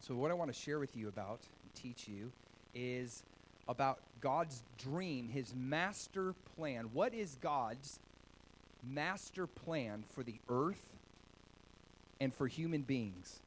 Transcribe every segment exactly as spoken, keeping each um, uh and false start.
So what I want to share with you about and teach you is about God's dream, his master plan. What is God's master plan for the earth and for human beings?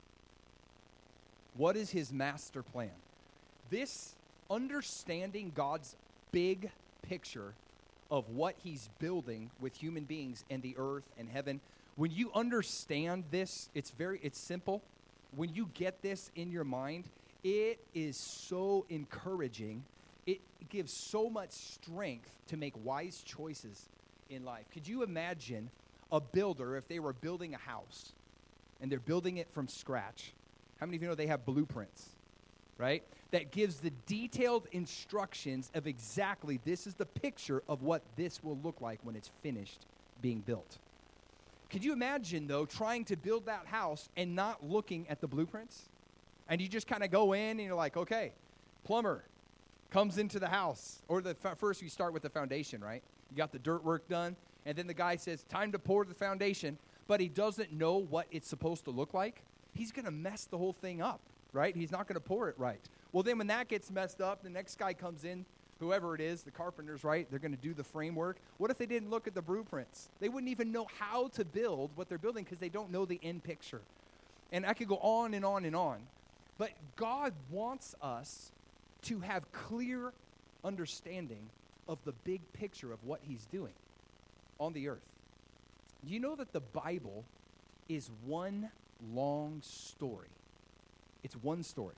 What is his master plan? This understanding God's big picture of what he's building with human beings and the earth and heaven, when you understand this, it's very, it's simple. When you get this in your mind, it is so encouraging. It gives so much strength to make wise choices in life. Could you imagine a builder, if they were building a house and they're building it from scratch? How many of you know they have blueprints, right? That gives the detailed instructions of exactly this is the picture of what this will look like when it's finished being built. Could you imagine, though, trying to build that house and not looking at the blueprints? And you just kind of go in and you're like, okay, plumber comes into the house. Or the f- first you start with the foundation, right? You got the dirt work done, and then the guy says, time to pour the foundation, but he doesn't know what it's supposed to look like. He's going to mess the whole thing up, right? He's not going to pour it right. Well, then when that gets messed up, the next guy comes in, whoever it is, the carpenters, right? They're going to do the framework. What if they didn't look at the blueprints? They wouldn't even know how to build what they're building because they don't know the end picture. And I could go on and on and on. But God wants us to have clear understanding of the big picture of what he's doing on the earth. Do you know that the Bible is one long story? It's one story.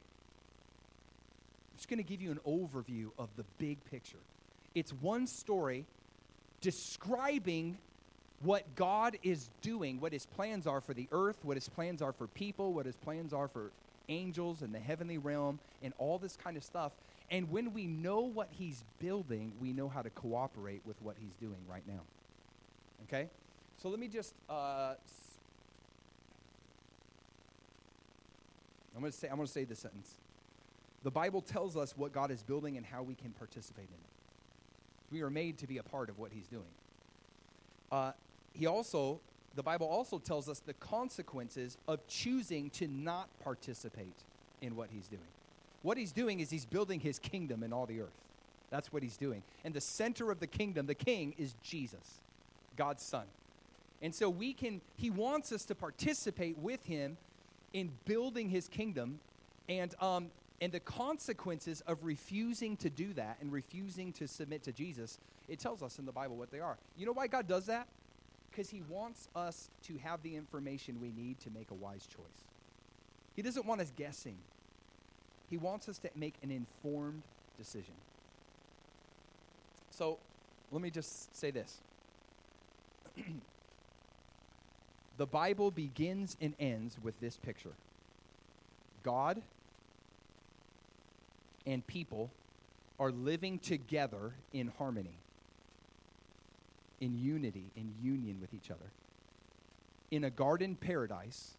I'm just going to give you an overview of the big picture. It's one story describing what God is doing, what his plans are for the earth, what his plans are for people, what his plans are for angels and the heavenly realm and all this kind of stuff. And when we know what he's building, we know how to cooperate with what he's doing right now. Okay? So let me just uh, I'm going to say I'm going to say this sentence. The Bible tells us what God is building and how we can participate in it. We are made to be a part of what he's doing. Uh, he also, the Bible also tells us the consequences of choosing to not participate in what he's doing. What he's doing is he's building his kingdom in all the earth. That's what he's doing. And the center of the kingdom, the king, is Jesus, God's son. And so we can, he wants us to participate with him in building his kingdom, and um, and the consequences of refusing to do that and refusing to submit to Jesus, it tells us in the Bible what they are. You know why God does that? Because he wants us to have the information we need to make a wise choice. He doesn't want us guessing. He wants us to make an informed decision. So let me just say this. The Bible begins and ends with this picture. God and people are living together in harmony, in unity, in union with each other, in a garden paradise,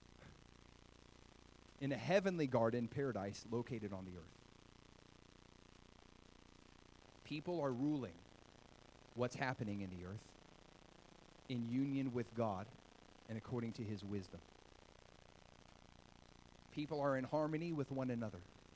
in a heavenly garden paradise located on the earth. People are ruling what's happening in the earth in union with God and according to his wisdom. People are in harmony with one another.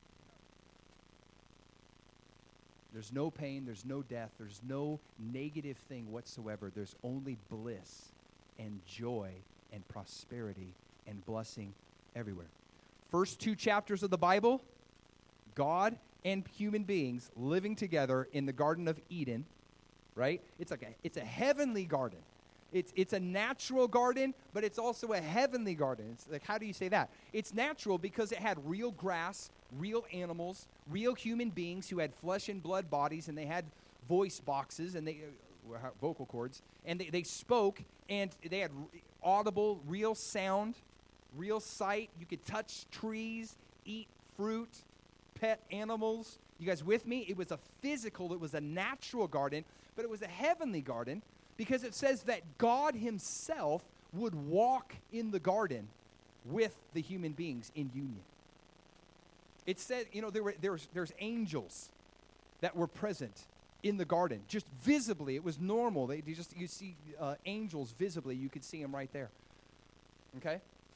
There's no pain, there's no death, there's no negative thing whatsoever. There's only bliss and joy and prosperity and blessing everywhere. First two chapters of the Bible, God and human beings living together in the Garden of Eden, right? It's like a, it's a heavenly garden. It's it's a natural garden, but it's also a heavenly garden. It's like, how do you say that? It's natural because it had real grass, real animals, real human beings who had flesh and blood bodies, and they had voice boxes and they uh, vocal cords, and they, they spoke, and they had audible, real sound, real sight. You could touch trees, eat fruit, pet animals. You guys with me? It was a physical, it was a natural garden, but it was a heavenly garden. Because it says that God himself would walk in the garden with the human beings in union. It said, you know, there were there's there's angels that were present in the garden, just visibly. It was normal. They, they just you see uh, angels visibly. You could see them right there. Okay,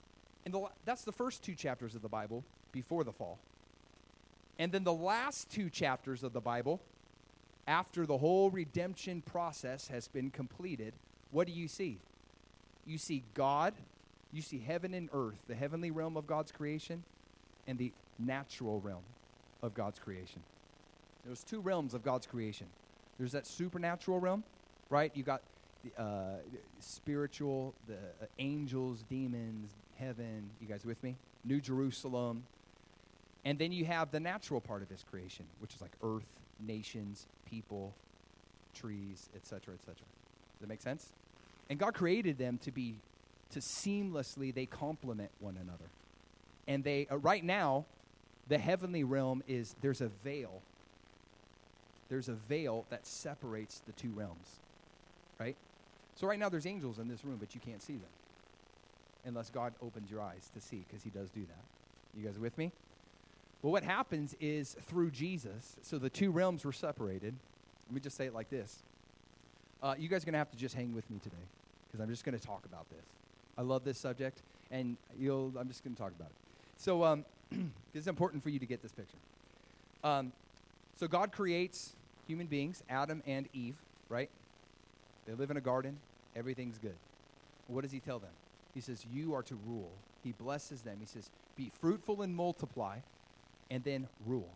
And the, that's the first two chapters of the Bible before the fall. And then the last two chapters of the Bible, after the whole redemption process has been completed, what do you see? You see God, you see heaven and earth, the heavenly realm of God's creation, and the natural realm of God's creation. There's two realms of God's creation. There's that supernatural realm, right? You got the uh, spiritual, the uh, angels, demons, heaven. You guys with me? New Jerusalem. And then you have the natural part of his creation, which is like earth, nations, people, trees, et cetera, et cetera. Does that make sense? And God created them to be, to seamlessly, they complement one another. And they, uh, right now, the heavenly realm is, there's a veil. There's a veil that separates the two realms, right? So right now there's angels in this room, but you can't see them unless God opens your eyes to see, because he does do that. You guys with me? Well, what happens is through Jesus, so the two realms were separated. Let me just say it like this. Uh, you guys are going to have to just hang with me today, because I'm just going to talk about this. I love this subject, and you'll, I'm just going to talk about it. So um, it's important for you to get this picture. Um, so God creates human beings, Adam and Eve, right? They live in a garden. Everything's good. What does he tell them? He says, you are to rule. He blesses them. He says, be fruitful and multiply, and then rule.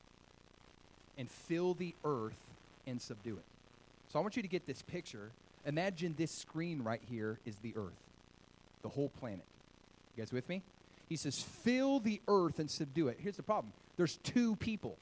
And fill the earth and subdue it. So I want you to get this picture. Imagine this screen right here is the earth, the whole planet. You guys with me? He says, fill the earth and subdue it. Here's the problem. There's two people.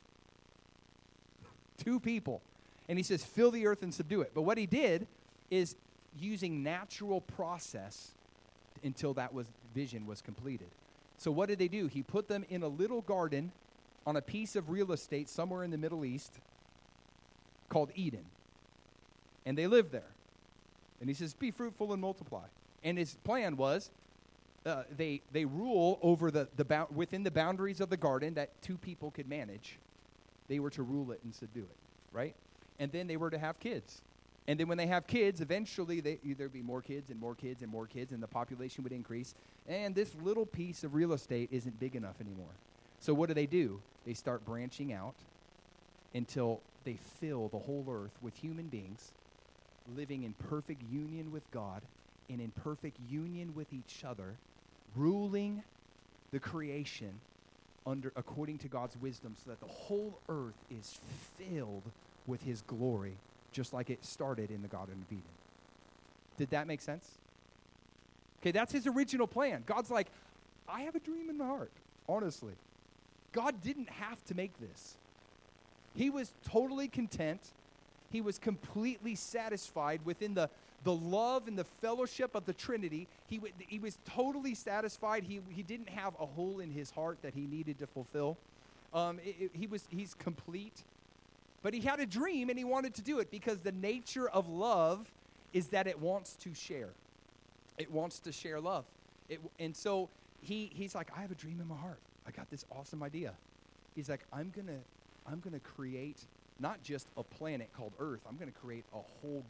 Two people. And he says, fill the earth and subdue it. But what he did is using natural process until that was vision was completed. So what did they do? He put them in a little garden on a piece of real estate somewhere in the Middle East called Eden. And they lived there. And he says, be fruitful and multiply. And his plan was uh, they they rule over the, the bou- within the boundaries of the garden that two people could manage. They were to rule it and subdue it, right? And then they were to have kids. And then when they have kids, eventually they, there'd be more kids and more kids and more kids, and the population would increase. And this little piece of real estate isn't big enough anymore. So what do they do? They start branching out until they fill the whole earth with human beings living in perfect union with God and in perfect union with each other, ruling the creation under according to God's wisdom, so that the whole earth is filled with his glory, just like it started in the Garden of Eden. Did that make sense? Okay, that's his original plan. God's like, I have a dream in my heart, honestly. God didn't have to make this. He was totally content. He was completely satisfied within the, the love and the fellowship of the Trinity. He, w- he was totally satisfied. He, he didn't have a hole in his heart that he needed to fulfill. Um, it, it, he was, he's complete. But he had a dream, and he wanted to do it because the nature of love is that it wants to share. It wants to share love. It, and so he, he's like, I have a dream in my heart. I got this awesome idea. He's like, I'm going to I'm going to create not just a planet called Earth. I'm going to create a whole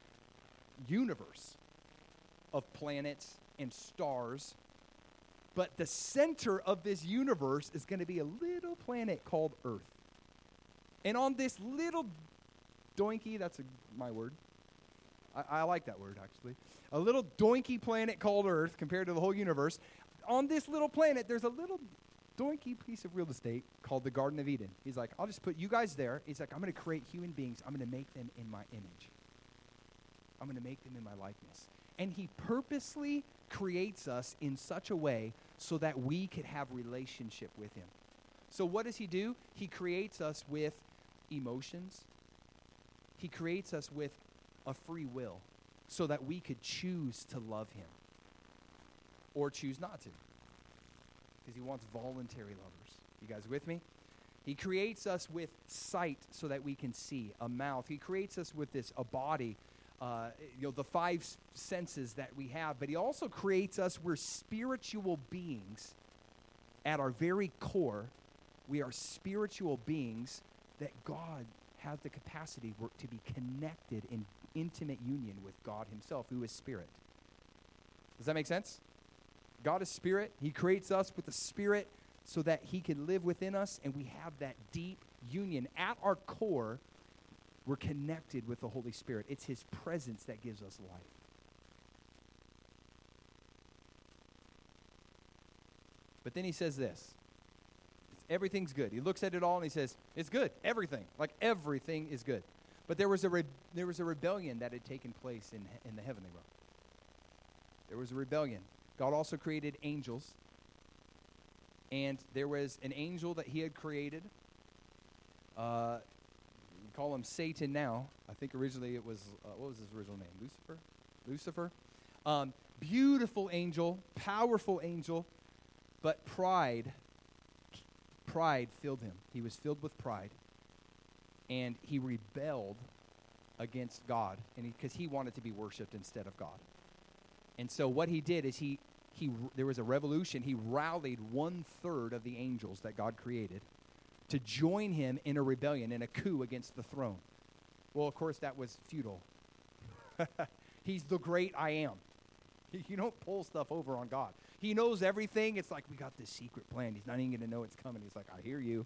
universe of planets and stars. But the center of this universe is going to be a little planet called Earth. And on this little doinky, that's a, my word. I, I like that word, actually. A little doinky planet called Earth compared to the whole universe. On this little planet, there's a little doinky piece of real estate called the Garden of Eden. He's like, I'll just put you guys there. He's like, I'm going to create human beings. I'm going to make them in my image. I'm going to make them in my likeness. And he purposely creates us in such a way so that we could have relationship with him. So what does he do? He creates us with emotions. He creates us with a free will so that we could choose to love him or choose not to, because he wants voluntary lovers. You guys with me? He creates us with sight so that we can see, a mouth. He creates us with this, a body, uh, you know, the five s- senses that we have. But he also creates us, we're spiritual beings at our very core. We are spiritual beings that God has the capacity for, to be connected in intimate union with God himself, who is spirit. Does that make sense? God is spirit. He creates us with the spirit so that he can live within us, and we have that deep union. At our core, we're connected with the Holy Spirit. It's his presence that gives us life. But then he says this. Everything's good. He looks at it all and he says, it's good. Everything. Like everything is good. But there was a re- there was a rebellion that had taken place in, in the heavenly realm. There was a rebellion. God also created angels. And there was an angel that he had created. Uh, we call him Satan now. I think originally it was, uh, what was his original name? Lucifer? Lucifer. Um, beautiful angel, powerful angel. But pride, pride filled him. He was filled with pride. And he rebelled against God, and because he, he wanted to be worshipped instead of God. And so what he did is he, he there was a revolution. He rallied one-third of the angels that God created to join him in a rebellion, in a coup against the throne. Well, of course, that was futile. He's the great I am. You don't pull stuff over on God. He knows everything. It's like, we got this secret plan. He's not even going to know it's coming. He's like, I hear you.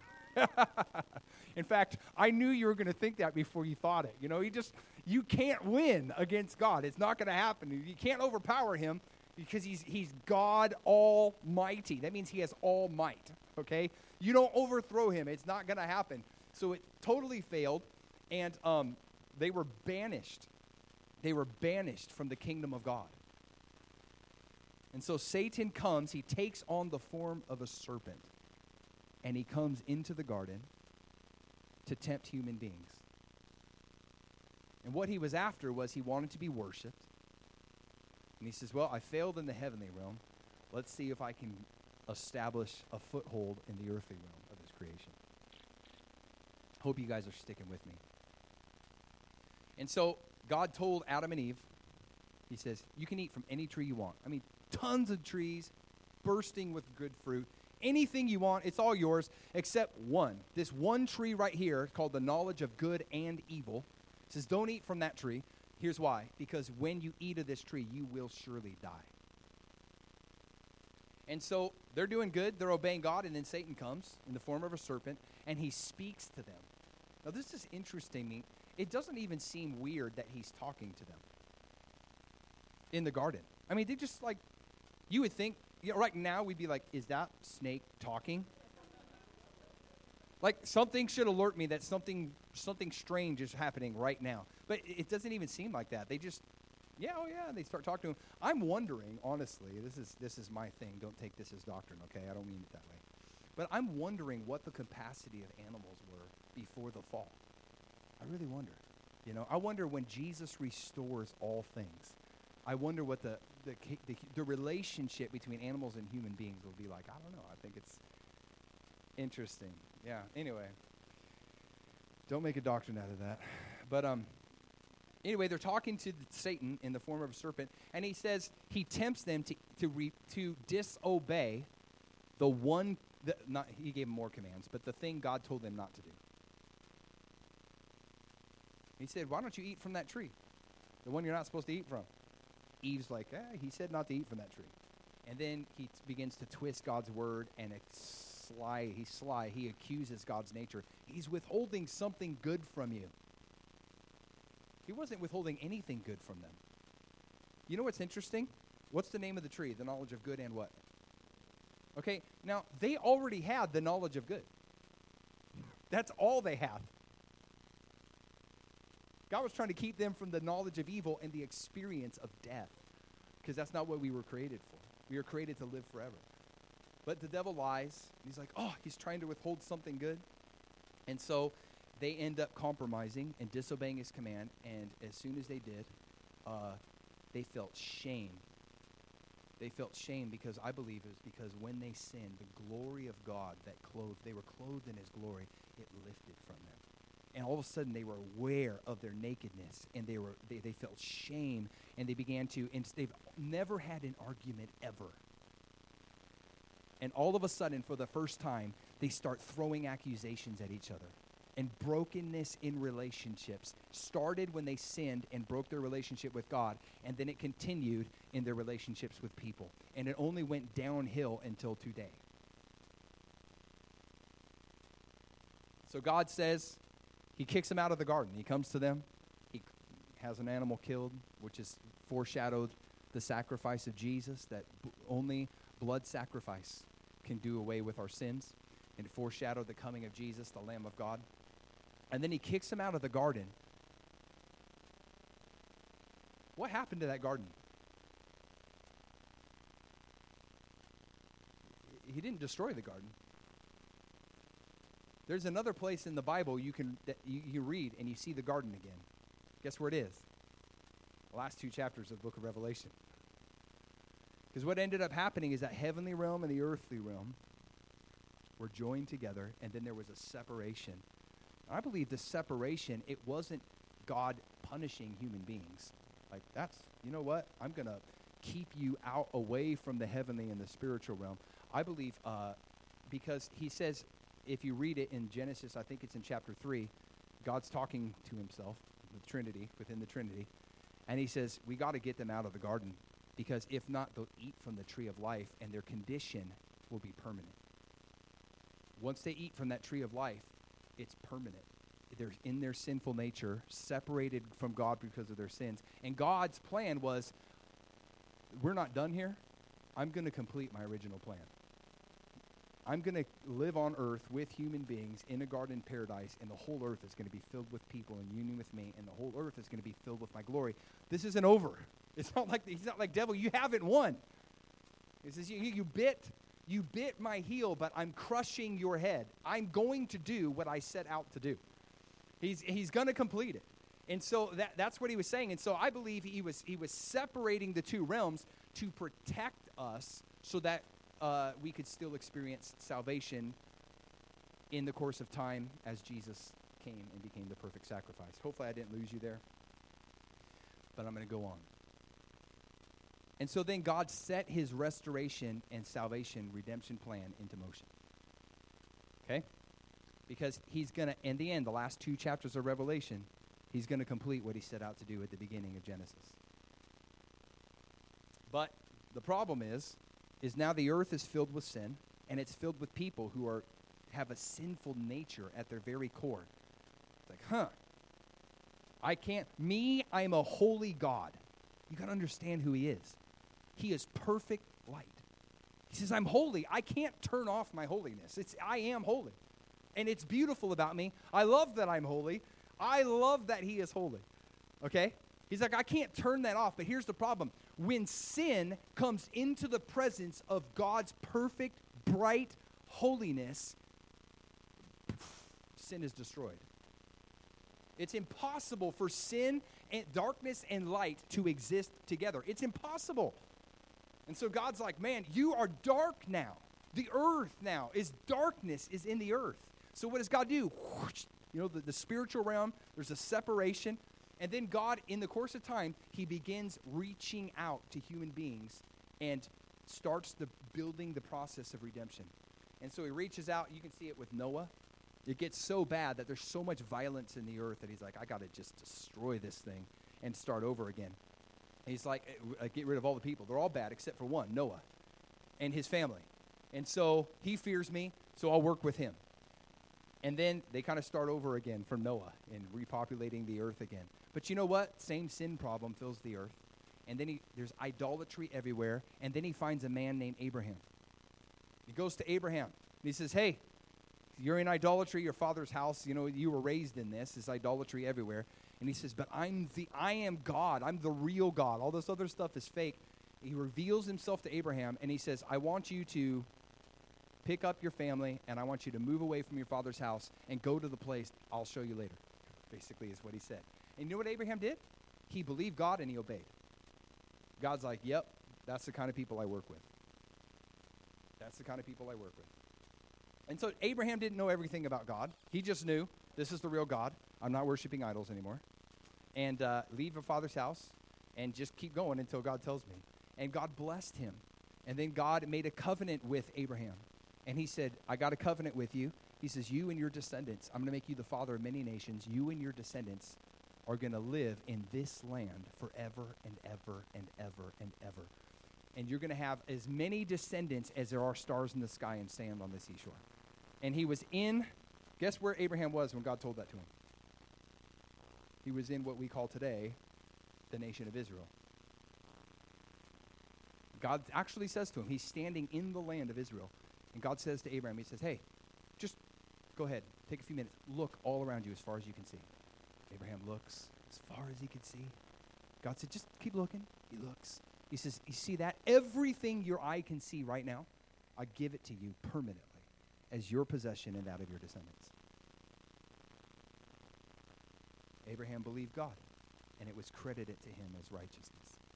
In fact, I knew you were going to think that before you thought it. You know, you just, you can't win against God. It's not going to happen. You can't overpower him because he's he's God Almighty. That means he has all might, okay? You don't overthrow him. It's not going to happen. So it totally failed, and um, they were banished. They were banished from the kingdom of God. And so Satan comes, he takes on the form of a serpent. And he comes into the garden to tempt human beings. And what he was after was he wanted to be worshipped. And he says, well, I failed in the heavenly realm. Let's see if I can establish a foothold in the earthly realm of his creation. Hope you guys are sticking with me. And so God told Adam and Eve, he says, you can eat from any tree you want. I mean, tons of trees bursting with good fruit. Anything you want, it's all yours, except one. This one tree right here called the knowledge of good and evil. It says, don't eat from that tree. Here's why. Because when you eat of this tree, you will surely die. And so they're doing good. They're obeying God. And then Satan comes in the form of a serpent, and he speaks to them. Now, this is interesting to me. It doesn't even seem weird that he's talking to them in the garden. I mean, they just like, you would think, you know, right now we'd be like, is that snake talking? Like, something should alert me that something something strange is happening right now. But it doesn't even seem like that. They just, yeah, oh yeah, and they start talking to him. I'm wondering, honestly, this is this is my thing. Don't take this as doctrine, okay? I don't mean it that way. But I'm wondering what the capacity of animals were before the fall. I really wonder. You know, I wonder when Jesus restores all things. I wonder what the the, the the relationship between animals and human beings will be like. I don't know. I think it's interesting. Yeah. Anyway, don't make a doctrine out of that. But um, anyway, they're talking to Satan in the form of a serpent, and he says he tempts them to to re, to disobey the one. The, not he gave them more commands, but the thing God told them not to do. He said, "Why don't you eat from that tree, the one you're not supposed to eat from?" Eve's like, eh, he said not to eat from that tree. And then he t- begins to twist God's word, and it's sly. He's sly. He accuses God's nature. He's withholding something good from you. He wasn't withholding anything good from them. You know what's interesting? What's the name of the tree? The knowledge of good and what? Okay, now they already had the knowledge of good. That's all they had. God was trying to keep them from the knowledge of evil and the experience of death, because that's not what we were created for. We were created to live forever. But the devil lies. He's like, oh, he's trying to withhold something good. And so they end up compromising and disobeying his command, and as soon as they did, uh, they felt shame. They felt shame because I believe it was because when they sinned, the glory of God that clothed, they were clothed in his glory, it lifted from them. And all of a sudden, they were aware of their nakedness, and they were they, they felt shame, and they began to, and they've never had an argument ever. And all of a sudden, for the first time, they start throwing accusations at each other. and brokenness in relationships started when they sinned and broke their relationship with God, and then it continued in their relationships with people. And it only went downhill until today. So God says, he kicks them out of the garden. He comes to them. He has an animal killed, which is foreshadowed the sacrifice of Jesus, that b- only blood sacrifice can do away with our sins. And it foreshadowed the coming of Jesus, the Lamb of God. And then he kicks them out of the garden. What happened to that garden? He didn't destroy the garden. There's another place in the Bible you can that you, you read and you see the garden again. Guess where it is? The last two chapters of the book of Revelation. Because what ended up happening is that heavenly realm and the earthly realm were joined together, and then there was a separation. I believe the separation, it wasn't God punishing human beings. Like, that's, you know what? I'm going to keep you out away from the heavenly and the spiritual realm. I believe uh, because he says, if you read it in Genesis, I think it's in chapter three, God's talking to himself, the Trinity, within the Trinity, and he says, we got to get them out of the garden, because if not, they'll eat from the tree of life, and their condition will be permanent. Once they eat from that tree of life, it's permanent. They're in their sinful nature, separated from God because of their sins. And God's plan was, we're not done here. I'm going to complete my original plan. I'm going to live on earth with human beings in a garden paradise, and the whole earth is going to be filled with people in union with me, and the whole earth is going to be filled with my glory. This isn't over. It's not like, he's not like, devil, you haven't won. He says, you, you bit You bit my heel, but I'm crushing your head. I'm going to do what I set out to do. He's he's going to complete it. And so that that's what he was saying. And so I believe he was he was separating the two realms to protect us so that uh, we could still experience salvation in the course of time as Jesus came and became the perfect sacrifice. Hopefully I didn't lose you there, but I'm going to go on. And so then God set his restoration and salvation redemption plan into motion. Okay? Because he's going to, in the end, the last two chapters of Revelation, he's going to complete what he set out to do at the beginning of Genesis. But the problem is, is now the earth is filled with sin, and it's filled with people who are have a sinful nature at their very core. It's like, huh, I can't, me, I'm a holy God. You got to understand who he is. He is perfect light. He says, I'm holy. I can't turn off my holiness. It's I am holy. And it's beautiful about me. I love that I'm holy. I love that he is holy. Okay? He's like, I can't turn that off. But here's the problem. When sin comes into the presence of God's perfect, bright holiness, sin is destroyed. It's impossible for sin and darkness and light to exist together. It's impossible. And so God's like, man, you are dark now. The earth now is darkness is in the earth. So what does God do? You know, the, the spiritual realm, there's a separation. And then God, in the course of time, he begins reaching out to human beings and starts the building the process of redemption. And so he reaches out. You can see it with Noah. It gets so bad that there's so much violence in the earth that he's like, I got to just destroy this thing and start over again. And he's like, get rid of all the people. They're all bad except for one, Noah, and his family. And so he fears me, so I'll work with him. And then they kind of start over again from Noah and repopulating the earth again. But you know what? Same sin problem fills the earth. And then he, there's idolatry everywhere. And then he finds a man named Abraham. He goes to Abraham. And he says, hey, you're in idolatry, your father's house. You know, you were raised in this. There's idolatry everywhere. And he says, but I'm the, I am God. I'm the real God. All this other stuff is fake. He reveals himself to Abraham. And he says, I want you to pick up your family, and I want you to move away from your father's house and go to the place I'll show you later, basically is what he said. And you know what Abraham did? He believed God and he obeyed. God's like, yep, that's the kind of people I work with. That's the kind of people I work with. And so Abraham didn't know everything about God. He just knew, this is the real God. I'm not worshiping idols anymore. And uh, leave your father's house and just keep going until God tells me. And God blessed him. And then God made a covenant with Abraham. And he said, I got a covenant with you, He says, you and your descendants, I'm going to make you the father of many nations. You and your descendants are going to live in this land forever and ever and ever and ever. And you're going to have as many descendants as there are stars in the sky and sand on the seashore. And he was in, guess where Abraham was when God told that to him? He was in what we call today the nation of Israel. God actually says to him, he's standing in the land of Israel. And God says to Abraham, he says, hey, just go ahead, take a few minutes, look all around you as far as you can see. Abraham looks as far as he can see. God said, just keep looking. He looks. He says, you see that? Everything your eye can see right now, I give it to you permanently as your possession and that of your descendants. Abraham believed God, and it was credited to him as righteousness.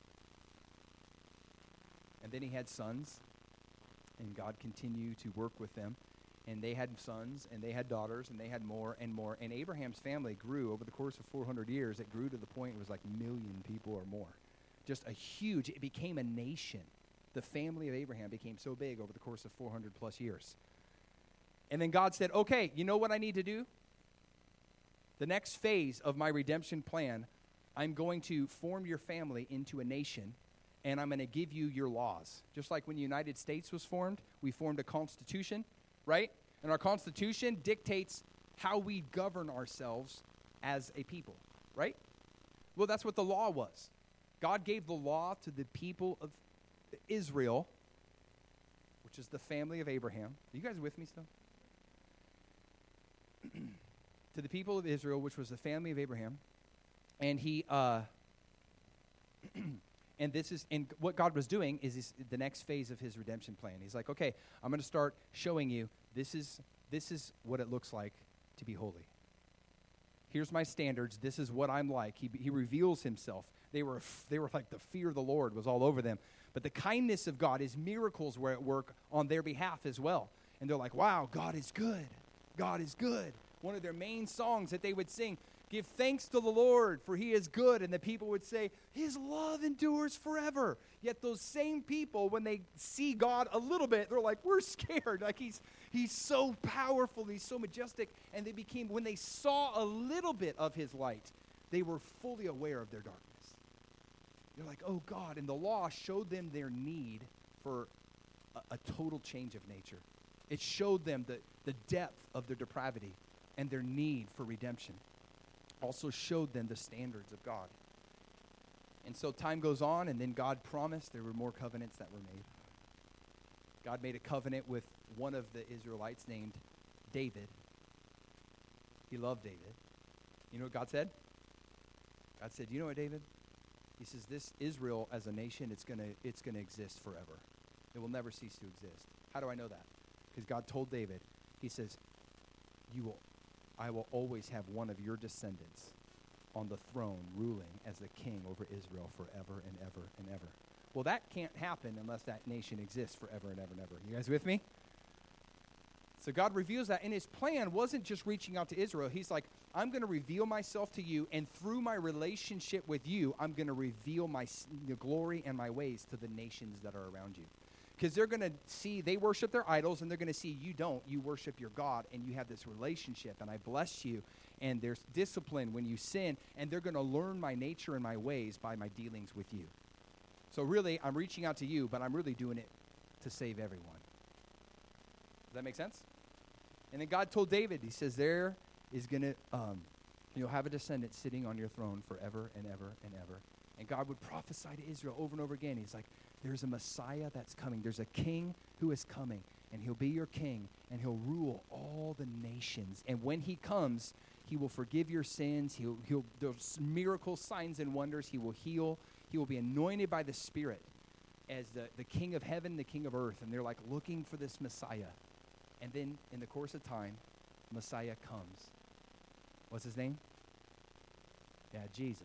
And then he had sons, and God continued to work with them. And they had sons, and they had daughters, and they had more and more. And Abraham's family grew over the course of four hundred years. It grew to the point it was like a million people or more. Just a huge, it became a nation. The family of Abraham became so big over the course of four hundred plus years. And then God said, okay, you know what I need to do? The next phase of my redemption plan, I'm going to form your family into a nation, and I'm going to give you your laws. Just like when the United States was formed, we formed a constitution, right? And our Constitution dictates how we govern ourselves as a people, right? Well, that's what the law was. God gave the law to the people of Israel, which is the family of Abraham. Are you guys with me still? To the people of Israel, which was the family of Abraham. And he, uh, and this is, and what God was doing is this, the next phase of his redemption plan. He's like, okay, I'm going to start showing you This is this is what it looks like to be holy. Here's my standards. This is what I'm like. He he reveals himself. They were they were like the fear of the Lord was all over them. But the kindness of God, his miracles were at work on their behalf as well. And they're like, wow, God is good. God is good. One of their main songs that they would sing, give thanks to the Lord, for he is good. And the people would say, his love endures forever. Yet those same people, when they see God a little bit, they're like, we're scared. Like he's he's so powerful, he's so majestic. And they became, when they saw a little bit of his light, they were fully aware of their darkness. They're like, oh God. And the law showed them their need for a, a total change of nature. It showed them the, the depth of their depravity and their need for redemption. Also showed them the standards of God. And so time goes on, and then God promised there were more covenants that were made. God made a covenant with one of the Israelites named David. He loved David. You know what God said? God said, you know what, David? He says, this Israel as a nation, it's gonna it's gonna exist forever. It will never cease to exist. How do I know that? Because God told David, he says, you will I will always have one of your descendants on the throne ruling as the king over Israel forever and ever and ever. Well, that can't happen unless that nation exists forever and ever and ever. You guys with me? So God reveals that, and his plan wasn't just reaching out to Israel. He's like, I'm going to reveal myself to you, and through my relationship with you, I'm going to reveal my glory and my ways to the nations that are around you. Because they're going to see, they worship their idols, and they're going to see you don't. You worship your God, and you have this relationship, and I bless you. And there's discipline when you sin, and they're going to learn my nature and my ways by my dealings with you. So really, I'm reaching out to you, but I'm really doing it to save everyone. Does that make sense? And then God told David, he says, there is going to, um, you'll have a descendant sitting on your throne forever and ever and ever. And God would prophesy to Israel over and over again. He's like, there's a Messiah that's coming. There's a king who is coming, and he'll be your king, and he'll rule all the nations. And when he comes, he will forgive your sins. He'll, he'll, there's miracles, signs, and wonders. He will heal. He will be anointed by the Spirit as the, the king of heaven, the king of earth. And they're like looking for this Messiah. And then in the course of time, Messiah comes. What's his name? Yeah, Jesus.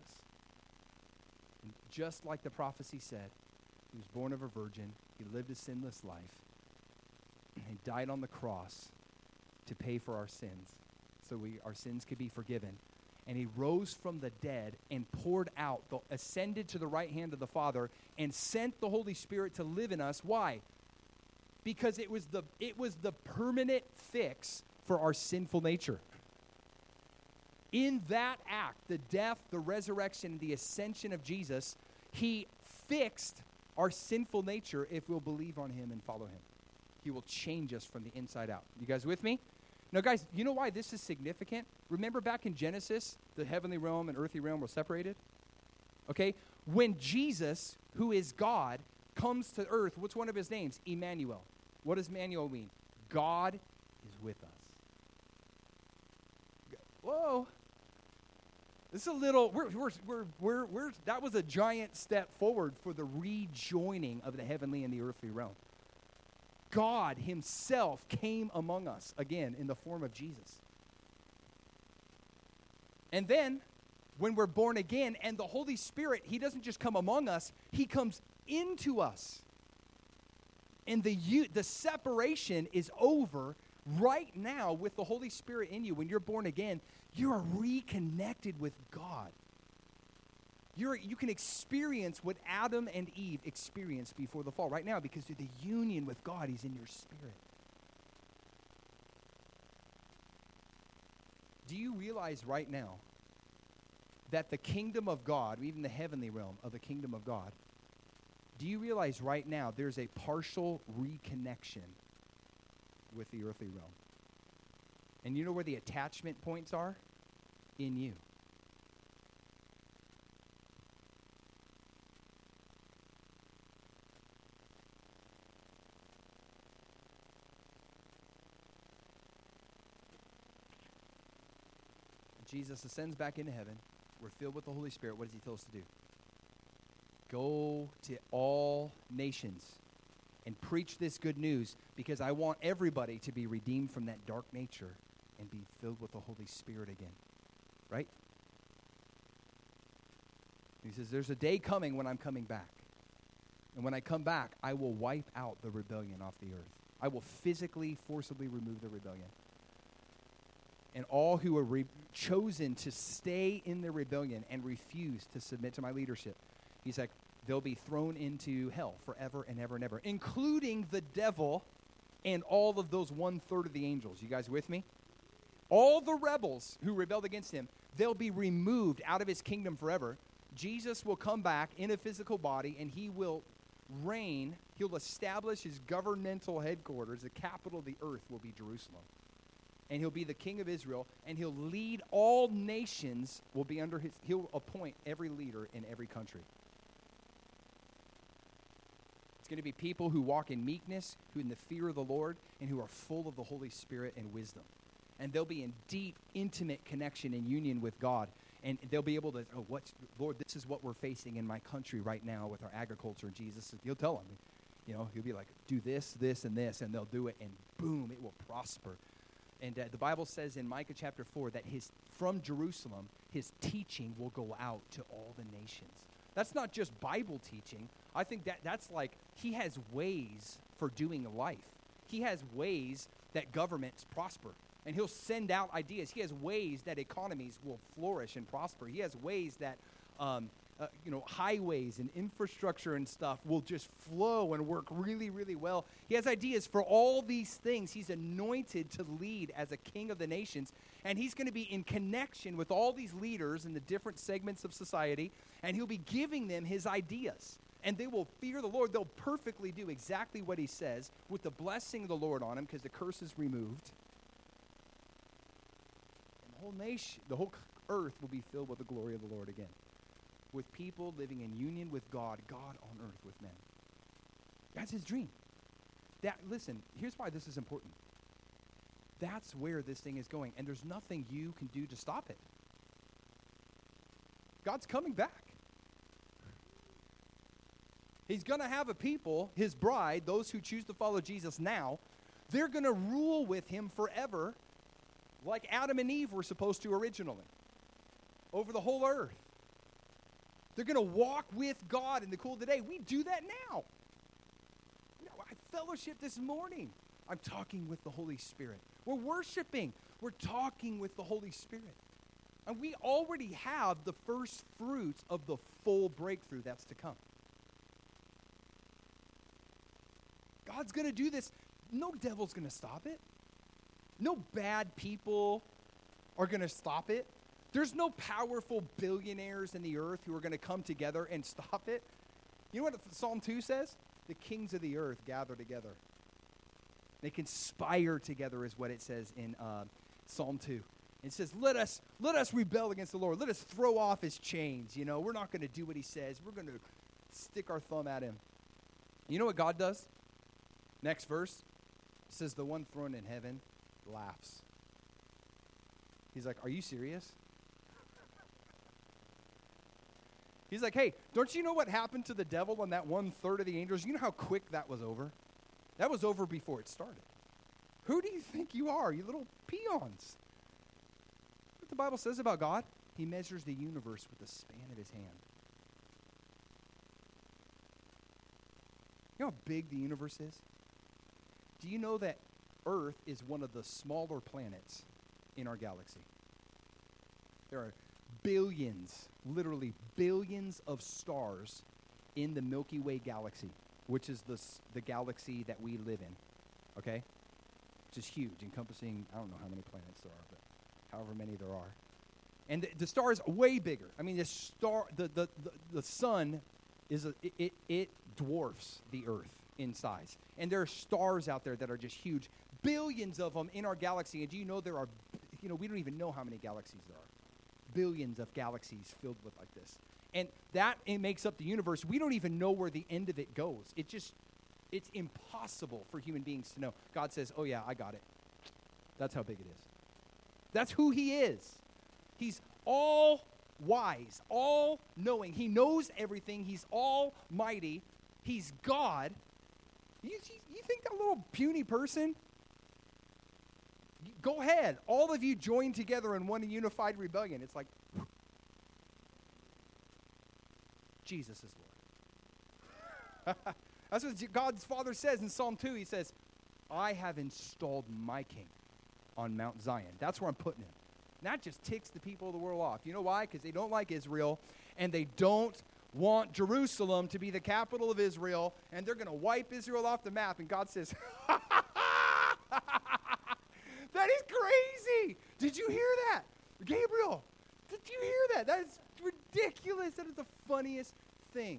And just like the prophecy said, he was born of a virgin. He lived a sinless life. He died on the cross to pay for our sins, so we our sins could be forgiven. And he rose from the dead and poured out, the, ascended to the right hand of the Father, and sent the Holy Spirit to live in us. Why? Because it was the it was the permanent fix for our sinful nature. In that act, the death, the resurrection, the ascension of Jesus, he fixed our sinful nature if we'll believe on him and follow him. He will change us from the inside out. You guys with me? Now, guys, you know why this is significant? Remember back in Genesis, the heavenly realm and earthly realm were separated? Okay? When Jesus, who is God, comes to earth, what's one of his names? Emmanuel. What does Emmanuel mean? God is with us. Whoa. This is a little, we're, we're, we're, we're, we're, that was a giant step forward for the rejoining of the heavenly and the earthly realm. God himself came among us again in the form of Jesus. And then, when we're born again and the Holy Spirit, he doesn't just come among us, he comes into us. And the, the separation is over right now with the Holy Spirit in you. When you're born again, you are reconnected with God. You're, you can experience what Adam and Eve experienced before the fall right now because of the union with God. He's in your spirit. Do you realize right now that the kingdom of God, even the heavenly realm of the kingdom of God, do you realize right now there's a partial reconnection with the earthly realm? And you know where the attachment points are? In you. Jesus ascends back into heaven. We're filled with the Holy Spirit. What does he tell us to do? Go to all nations and preach this good news because I want everybody to be redeemed from that dark nature and be filled with the Holy Spirit again. Right? He says, there's a day coming when I'm coming back. And when I come back, I will wipe out the rebellion off the earth. I will physically, forcibly remove the rebellion. And all who are re- chosen to stay in the rebellion and refuse to submit to my leadership, he's like, they'll be thrown into hell forever and ever and ever, including the devil and all of those one-third of the angels. You guys with me? All the rebels who rebelled against him, they'll be removed out of his kingdom forever. Jesus will come back in a physical body, and he will reign. He'll establish his governmental headquarters. The capital of the earth will be Jerusalem. And he'll be the king of Israel, and he'll lead all nations, will be under his, he'll appoint every leader in every country. It's going to be people who walk in meekness, who in the fear of the Lord, and who are full of the Holy Spirit and wisdom. And they'll be in deep, intimate connection and union with God. And they'll be able to, oh, what's, Lord, this is what we're facing in my country right now with our agriculture. And Jesus, he'll tell them, you know, he'll be like, do this, this, and this, and they'll do it, and boom, it will prosper. And uh, the Bible says in Micah chapter four that his from Jerusalem, his teaching will go out to all the nations. That's not just Bible teaching. I think that that's like he has ways for doing life. He has ways that governments prosper. And he'll send out ideas. He has ways that economies will flourish and prosper. He has ways that, um, uh, you know, highways and infrastructure and stuff will just flow and work really, really well. He has ideas for all these things. He's anointed to lead as a king of the nations. And he's going to be in connection with all these leaders in the different segments of society. And he'll be giving them his ideas. And they will fear the Lord. They'll perfectly do exactly what he says with the blessing of the Lord on them because the curse is removed. The whole nation, the whole earth will be filled with the glory of the Lord again. With people living in union with God, God on earth with men. That's his dream. That, listen, here's why this is important. That's where this thing is going, and there's nothing you can do to stop it. God's coming back. He's going to have a people, his bride, those who choose to follow Jesus now, they're going to rule with him forever like Adam and Eve were supposed to originally over the whole earth. They're going to walk with God in the cool of the day. We do that now. You know, I fellowship this morning. I'm talking with the Holy Spirit. We're worshiping. We're talking with the Holy Spirit. And we already have the first fruits of the full breakthrough that's to come. God's going to do this. No devil's going to stop it. no bad people are going to stop it. There's no powerful billionaires in the earth who are going to come together and stop it. You know what Psalm two says? The kings of the earth gather together. They conspire together is what it says in uh, Psalm two. It says, let us let us rebel against the Lord. Let us throw off his chains. You know, we're not going to do what he says. We're going to stick our thumb at him. You know what God does? Next verse. It says, the one thrown in heaven laughs. He's like, are you serious? He's like, hey, don't you know what happened to the devil and that one third of the angels? You know how quick that was over? That was over before it started. Who do you think you are, you little peons? What the Bible says about God? He measures the universe with the span of his hand. You know how big the universe is? Do you know that Earth is one of the smaller planets in our galaxy? There are billions, literally billions of stars in the Milky Way galaxy, which is the, the galaxy that we live in, okay? Which is huge, encompassing, I don't know how many planets there are, but however many there are. And the, the star is way bigger. I mean, the star, the, the, the, the sun, is a, it, it, it dwarfs the Earth in size. And there are stars out there that are just huge. Billions of them in our galaxy. And do you know there are, you know, we don't even know how many galaxies there are. Billions of galaxies filled with like this. And that it makes up the universe. We don't even know where the end of it goes. It just, it's impossible for human beings to know. God says, oh yeah, I got it. That's how big it is. That's who he is. He's all wise, all knowing. He knows everything. He's almighty. He's God. You, you think that little puny person? Go ahead. All of you join together in one unified rebellion. It's like, Jesus is Lord. That's what God's Father says in Psalm two. He says, I have installed my king on Mount Zion. That's where I'm putting him. And that just ticks the people of the world off. You know why? Because they don't like Israel, and they don't want Jerusalem to be the capital of Israel, and they're going to wipe Israel off the map. And God says, that is crazy. Did you hear that? Gabriel, did you hear that? That is ridiculous. That is the funniest thing.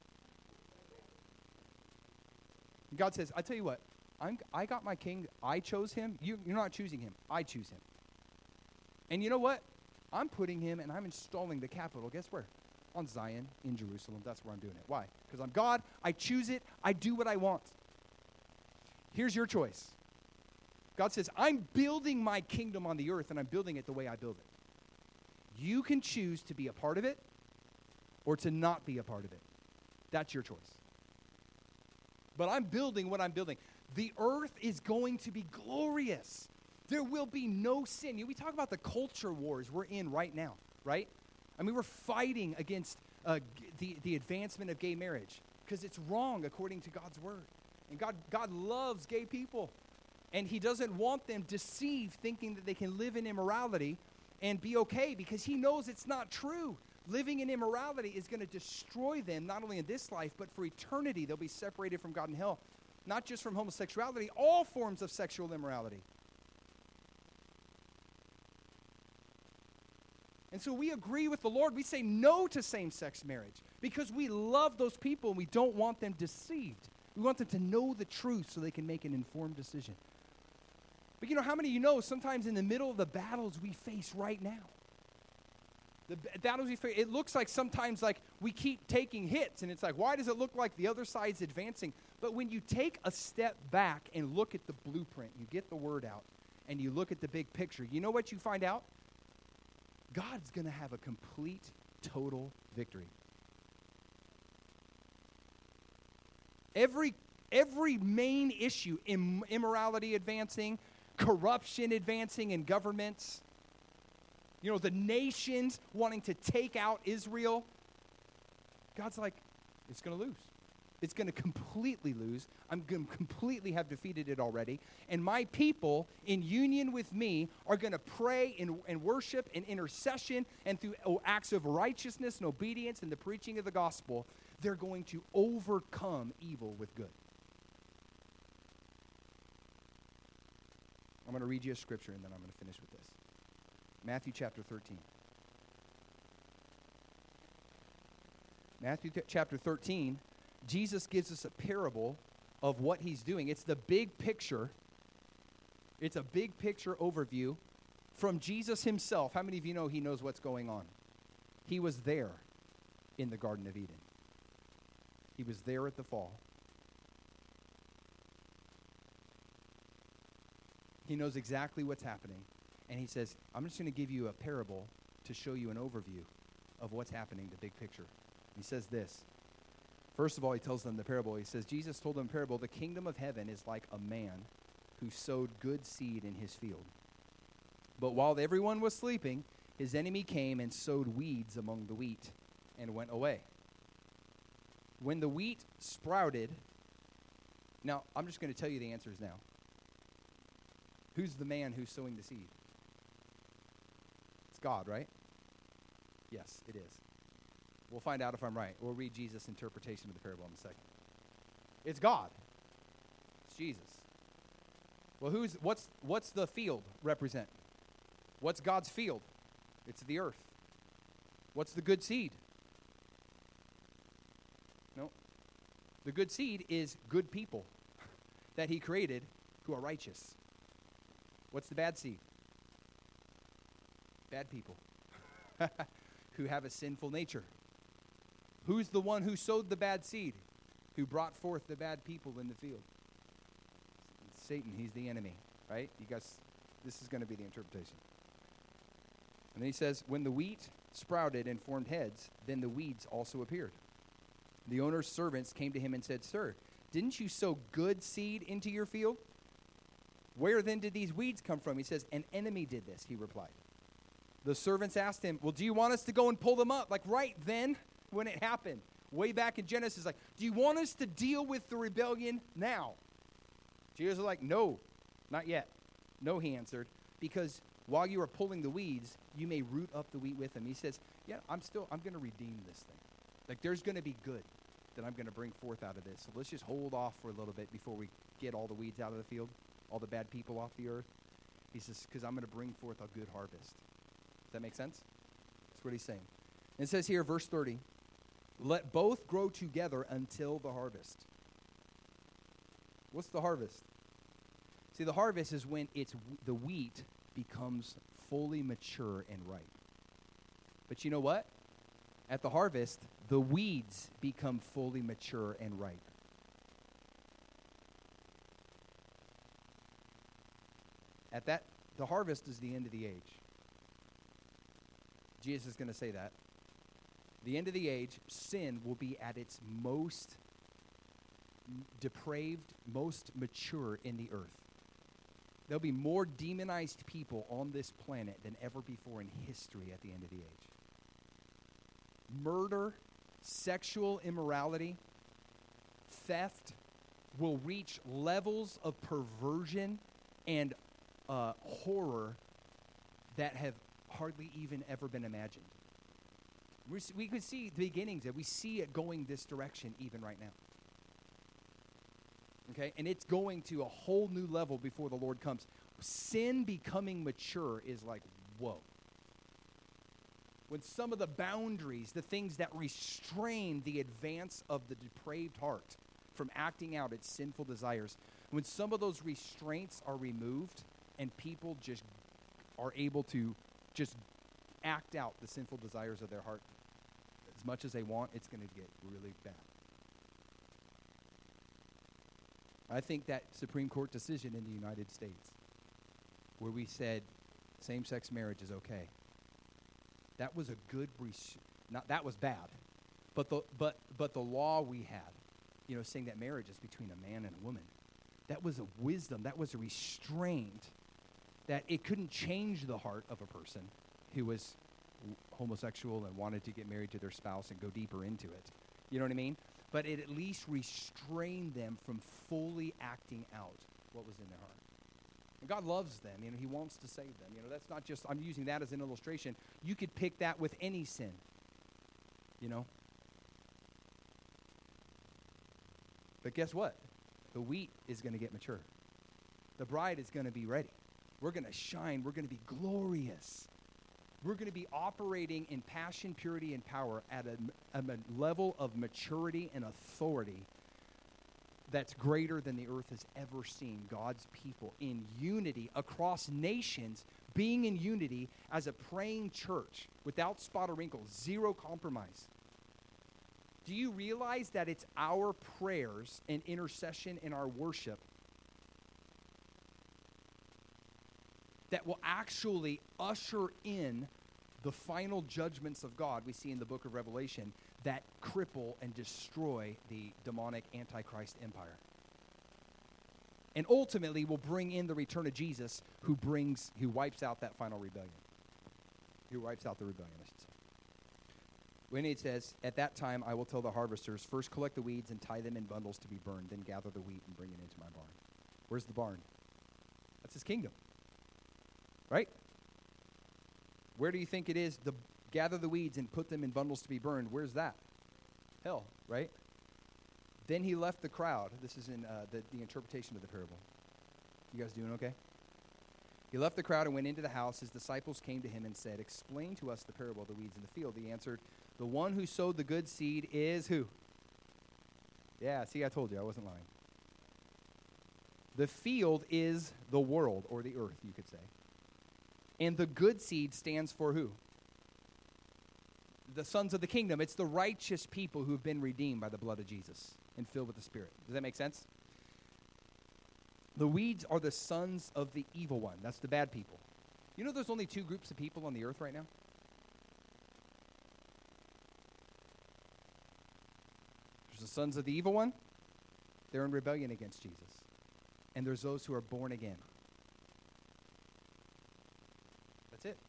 And God says, I tell you what, I'm, I got my king. I chose him. You, you're not choosing him. I choose him. And you know what? I'm putting him and I'm installing the capital. Guess where? On Zion in Jerusalem. That's where I'm doing it. Why? Because I'm God. I choose it. I do what I want. Here's your choice. God says, I'm building my kingdom on the earth, and I'm building it the way I build it. You can choose to be a part of it or to not be a part of it. That's your choice. But I'm building what I'm building. The earth is going to be glorious. There will be no sin. You know, we talk about the culture wars we're in right now, right? I mean, we're fighting against uh, g- the, the advancement of gay marriage because it's wrong according to God's word. And God, God loves gay people. And he doesn't want them deceived thinking that they can live in immorality and be okay because he knows it's not true. Living in immorality is going to destroy them not only in this life, but for eternity. They'll be separated from God in hell. Not just from homosexuality, all forms of sexual immorality. And so we agree with the Lord. We say no to same-sex marriage because we love those people and we don't want them deceived. We want them to know the truth so they can make an informed decision. But you know, how many of you know sometimes in the middle of the battles we face right now, the b- battles we face, it looks like sometimes like we keep taking hits and it's like, why does it look like the other side's advancing? But when you take a step back and look at the blueprint, you get the word out and you look at the big picture, you know what you find out? God's going to have a complete, total victory. Every every main issue, Im- immorality advancing, corruption advancing in governments, you know, the nations wanting to take out Israel, God's like, it's going to lose. It's going to completely lose. I'm going to completely have defeated it already. And my people, in union with me, are going to pray and, and worship and intercession and through acts of righteousness and obedience and the preaching of the gospel, they're going to overcome evil with good. I'm going to read you a scripture, and then I'm going to finish with this. Matthew chapter thirteen. Matthew th- chapter thirteen, Jesus gives us a parable of what he's doing. It's the big picture. It's a big picture overview from Jesus himself. How many of you know he knows what's going on? He was there in the Garden of Eden. He was there at the fall. He knows exactly what's happening. And he says, I'm just going to give you a parable to show you an overview of what's happening, the big picture. He says this. First of all, he tells them the parable. He says, Jesus told them the parable, the kingdom of heaven is like a man who sowed good seed in his field. But while everyone was sleeping, his enemy came and sowed weeds among the wheat and went away. When the wheat sprouted, now I'm just going to tell you the answers now. Who's the man who's sowing the seed? It's God, right? Yes, it is. We'll find out if I'm right. We'll read Jesus' interpretation of the parable in a second. It's God. It's Jesus. Well, who's what's what's the field represent? What's God's field? It's the earth. What's the good seed? No. The good seed is good people that he created who are righteous. What's the bad seed? Bad people who have a sinful nature. Who's the one who sowed the bad seed? Who brought forth the bad people in the field? Satan, he's the enemy, right? You guys, this is going to be the interpretation. And then he says, when the wheat sprouted and formed heads, then the weeds also appeared. The owner's servants came to him and said, Sir, didn't you sow good seed into your field? Where then did these weeds come from? He says, an enemy did this, he replied. The servants asked him, well, do you want us to go and pull them up? Like right then, when it happened, way back in Genesis, like, do you want us to deal with the rebellion now? Jesus was like, no, not yet. No, he answered, because while you are pulling the weeds, you may root up the wheat with them. He says, yeah, I'm still, I'm going to redeem this thing. Like, there's going to be good that I'm going to bring forth out of this. So let's just hold off for a little bit before we get all the weeds out of the field, all the bad people off the earth. He says, because I'm going to bring forth a good harvest. Does that make sense? That's what he's saying. And it says here, verse thirty, let both grow together until the harvest. What's the harvest? See, the harvest is when it's the wheat becomes fully mature and ripe. But you know what? At the harvest, the weeds become fully mature and ripe. At that, the harvest is the end of the age. Jesus is going to say that. The end of the age, sin will be at its most depraved, most mature in the earth. There'll be more demonized people on this planet than ever before in history at the end of the age. Murder, sexual immorality, theft will reach levels of perversion and uh, horror that have hardly even ever been imagined. We're, we could see the beginnings of it. We see it going this direction even right now. Okay? And it's going to a whole new level before the Lord comes. Sin becoming mature is like, whoa. When some of the boundaries, the things that restrain the advance of the depraved heart from acting out its sinful desires, when some of those restraints are removed and people just are able to just act out the sinful desires of their heart as much as they want, it's going to get really bad. I think that Supreme Court decision in the United States where we said same-sex marriage is okay, that was a good, res- not that was bad, but the but but the law we had, you know, saying that marriage is between a man and a woman, that was a wisdom, that was a restraint, that it couldn't change the heart of a person who was homosexual and wanted to get married to their spouse and go deeper into it. You know what I mean? But it at least restrained them from fully acting out what was in their heart. And God loves them. You know, he wants to save them. You know, that's not just, I'm using that as an illustration. You could pick that with any sin. You know? But guess what? The wheat is going to get mature. The bride is going to be ready. We're going to shine. We're going to be glorious. We're going to be operating in passion, purity, and power at a, a level of maturity and authority that's greater than the earth has ever seen. God's people in unity across nations, being in unity as a praying church without spot or wrinkle, zero compromise. Do you realize that it's our prayers and intercession and our worship that will actually usher in the final judgments of God we see in the book of Revelation that cripple and destroy the demonic Antichrist empire? And ultimately will bring in the return of Jesus, who brings, who wipes out that final rebellion. Who wipes out the rebellion, I should say. When it says, at that time I will tell the harvesters, first collect the weeds and tie them in bundles to be burned, then gather the wheat and bring it into my barn. Where's the barn? That's his kingdom. Right? Where do you think it is to gather the weeds and put them in bundles to be burned? Where's that? Hell, right? Then he left the crowd. This is in uh, the, the interpretation of the parable. You guys doing okay? He left the crowd and went into the house. His disciples came to him and said, explain to us the parable of the weeds in the field. He answered, the one who sowed the good seed is who? Yeah, see, I told you. I wasn't lying. The field is the world, or the earth, you could say. And the good seed stands for who? The sons of the kingdom. It's the righteous people who have been redeemed by the blood of Jesus and filled with the Spirit. Does that make sense? The weeds are the sons of the evil one. That's the bad people. You know there's only two groups of people on the earth right now? There's the sons of the evil one. They're in rebellion against Jesus. And there's those who are born again. That's it.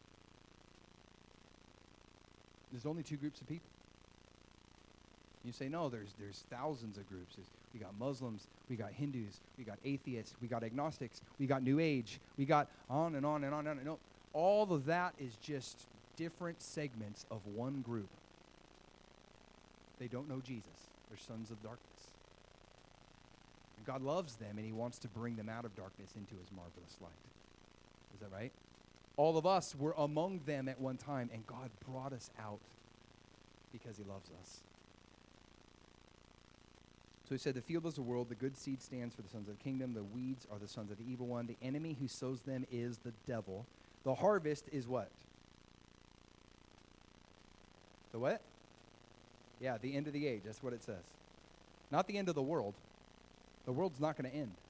There's only two groups of people. You say, no, there's there's thousands of groups. There's, we got Muslims, we got Hindus, we got atheists, we got agnostics, we got New Age, we got on and on and on and on. And on. All of that is just different segments of one group. They don't know Jesus. They're sons of darkness. And God loves them, and he wants to bring them out of darkness into his marvelous light. Is that right? All of us were among them at one time, and God brought us out because he loves us. So he said, the field is the world, the good seed stands for the sons of the kingdom, the weeds are the sons of the evil one, the enemy who sows them is the devil. The harvest is what? The what? Yeah, the end of the age, that's what it says. Not the end of the world. The world's not going to end.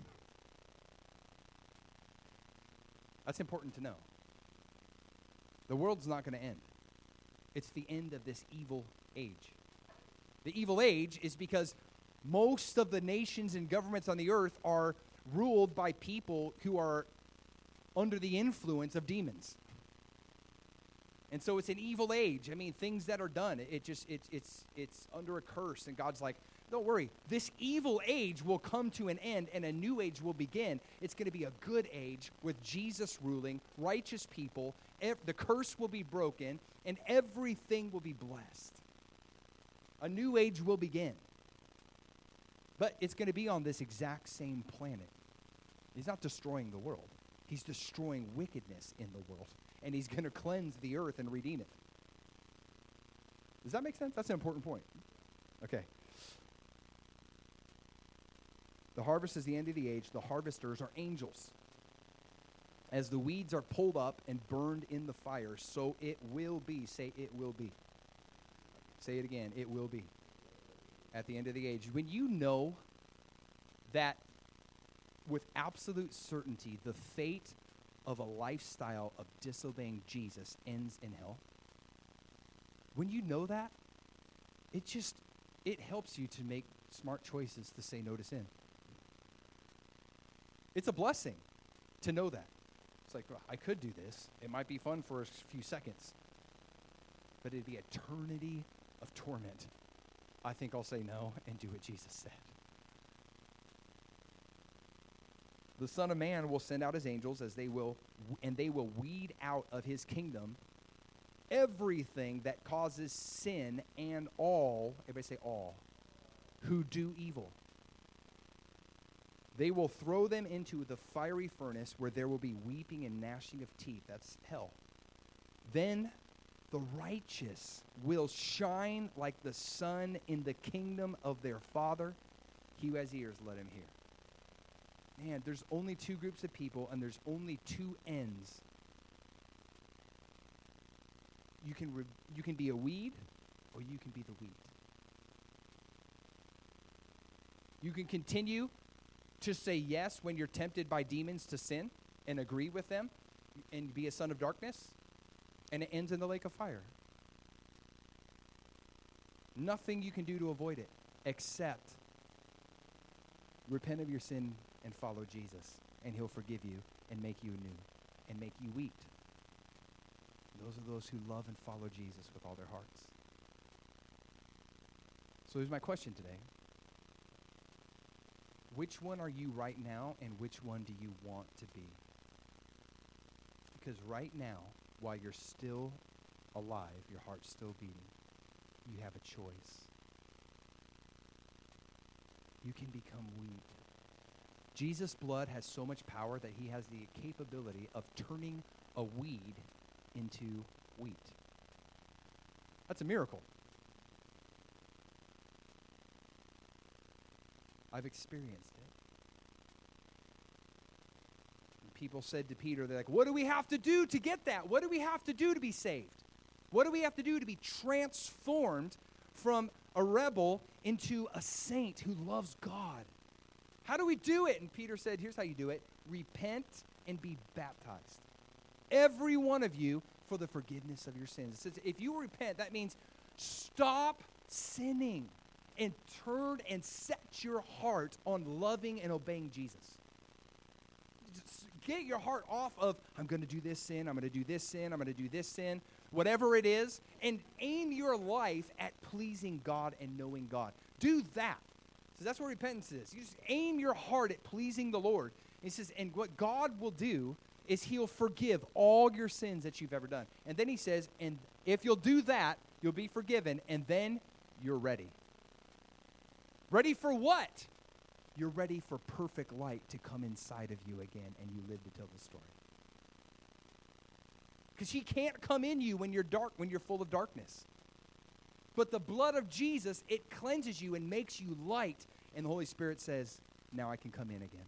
That's important to know. The world's not going to end. It's the end of this evil age. The evil age is because most of the nations and governments on the earth are ruled by people who are under the influence of demons. And so it's an evil age. I mean, things that are done, it, it just it's it's it's under a curse, and God's like, don't worry, this evil age will come to an end and a new age will begin. It's going to be a good age with Jesus ruling, righteous people, ev- the curse will be broken, and everything will be blessed. A new age will begin. But it's going to be on this exact same planet. He's not destroying the world. He's destroying wickedness in the world. And he's going to cleanse the earth and redeem it. Does that make sense? That's an important point. Okay. The harvest is the end of the age. The harvesters are angels. As the weeds are pulled up and burned in the fire, so it will be. Say, it will be. Say it again. It will be. At the end of the age. When you know that with absolute certainty the fate of a lifestyle of disobeying Jesus ends in hell, when you know that, it just, it helps you to make smart choices to say no to sin. It's a blessing to know that. It's like, well, I could do this. It might be fun for a few seconds, but it'd be eternity of torment. I think I'll say no and do what Jesus said. The Son of Man will send out his angels as they will, and they will weed out of his kingdom everything that causes sin and all, everybody say all, who do evil. They will throw them into the fiery furnace where there will be weeping and gnashing of teeth. That's hell. Then the righteous will shine like the sun in the kingdom of their Father. He who has ears, let him hear. Man, there's only two groups of people, and there's only two ends. You can, re- you can be a weed, or you can be the wheat. You can continue to say yes when you're tempted by demons to sin and agree with them and be a son of darkness, and it ends in the lake of fire. Nothing you can do to avoid it except repent of your sin and follow Jesus, and he'll forgive you and make you new and make you wheat. Those are those who love and follow Jesus with all their hearts. So here's my question today. Which one are you right now, and which one do you want to be? Because right now, while you're still alive, your heart's still beating, you have a choice. You can become wheat. Jesus' blood has so much power that he has the capability of turning a weed into wheat. That's a miracle. I've experienced it. And people said to Peter, they're like, what do we have to do to get that? What do we have to do to be saved? What do we have to do to be transformed from a rebel into a saint who loves God? How do we do it? And Peter said, here's how you do it. Repent and be baptized. Every one of you for the forgiveness of your sins. It says if you repent, that means stop sinning and turn and set your heart on loving and obeying Jesus. Just get your heart off of, I'm going to do this sin, I'm going to do this sin, I'm going to do this sin, whatever it is, and aim your life at pleasing God and knowing God. Do that. So that's what repentance is. You just aim your heart at pleasing the Lord. And he says, and what God will do is he'll forgive all your sins that you've ever done. And then he says, and if you'll do that, you'll be forgiven, and then you're ready. Ready for what? You're ready for perfect light to come inside of you again, and you live to tell the story. Because he can't come in you when you're dark, when you're full of darkness. But the blood of Jesus, it cleanses you and makes you light, and the Holy Spirit says, now I can come in again.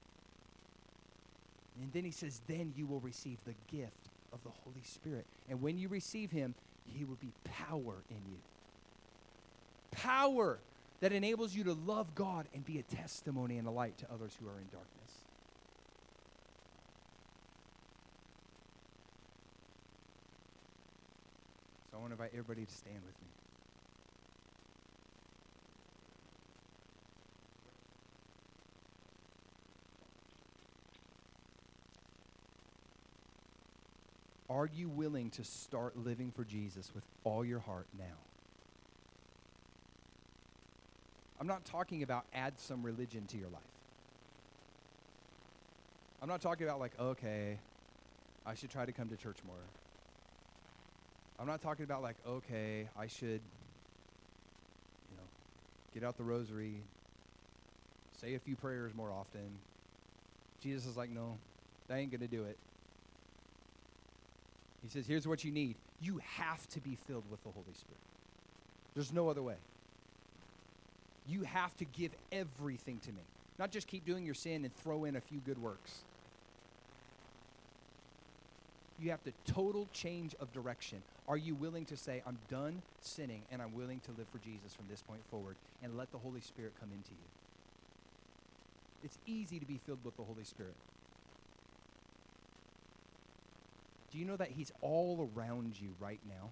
And then he says, then you will receive the gift of the Holy Spirit. And when you receive him, he will be power in you. Power that enables you to love God and be a testimony and a light to others who are in darkness. So I want to invite everybody to stand with me. Are you willing to start living for Jesus with all your heart now? I'm not talking about add some religion to your life. I'm not talking about like, okay, I should try to come to church more. I'm not talking about like, okay, I should, you know, get out the rosary, say a few prayers more often. Jesus is like, no, that ain't going to do it. He says, here's what you need. You have to be filled with the Holy Spirit. There's no other way. You have to give everything to me. Not just keep doing your sin and throw in a few good works. You have to total change of direction. Are you willing to say, I'm done sinning and I'm willing to live for Jesus from this point forward, and let the Holy Spirit come into you? It's easy to be filled with the Holy Spirit. Do you know that he's all around you right now?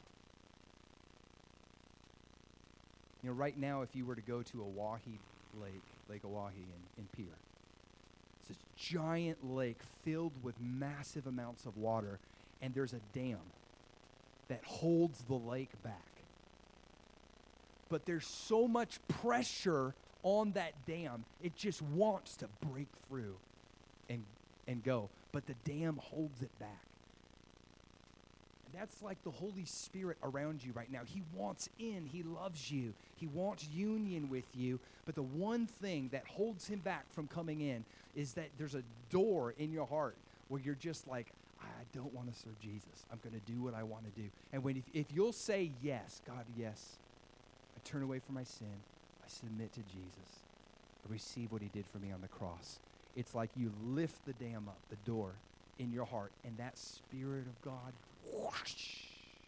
You know, right now, if you were to go to Oahe Lake, Lake Oahe in, in Pierre, it's this giant lake filled with massive amounts of water, and there's a dam that holds the lake back. But there's so much pressure on that dam, it just wants to break through and, and go. But the dam holds it back. That's like the Holy Spirit around you right now. He wants in. He loves you. He wants union with you. But the one thing that holds him back from coming in is that there's a door in your heart where you're just like, I don't want to serve Jesus. I'm going to do what I want to do. And when if, if you'll say yes, God, yes, I turn away from my sin. I submit to Jesus. I receive what he did for me on the cross. It's like you lift the dam up, the door in your heart, and that Spirit of God, whoosh.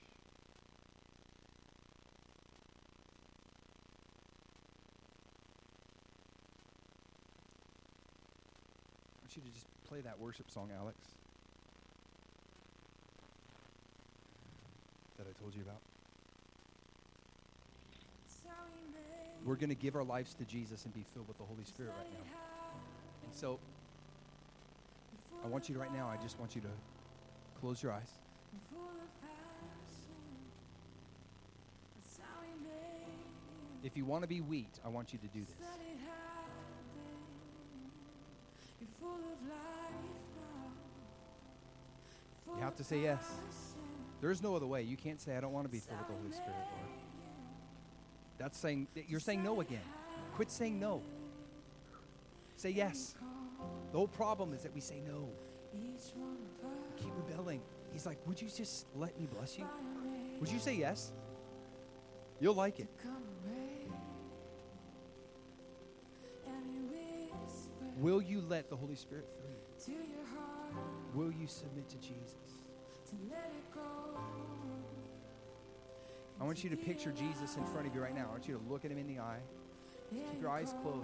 I want you to just play that worship song, Alex, that I told you about. We're going to give our lives to Jesus and be filled with the Holy Spirit right now. And so, I want you to right now, I just want you to close your eyes. If you want to be wheat, I want you to do this. You have to say yes. There's no other way. You can't say, I don't want to be filled with the Holy Spirit, Lord. That's saying, you're saying no again. Quit saying no. Say yes. The whole problem is that we say no. We keep rebelling. He's like, would you just let me bless you? Would you say yes? You'll like it. Will you let the Holy Spirit fill you? Will you submit to Jesus? I want you to picture Jesus in front of you right now. I want you to look at him in the eye. Keep your eyes closed.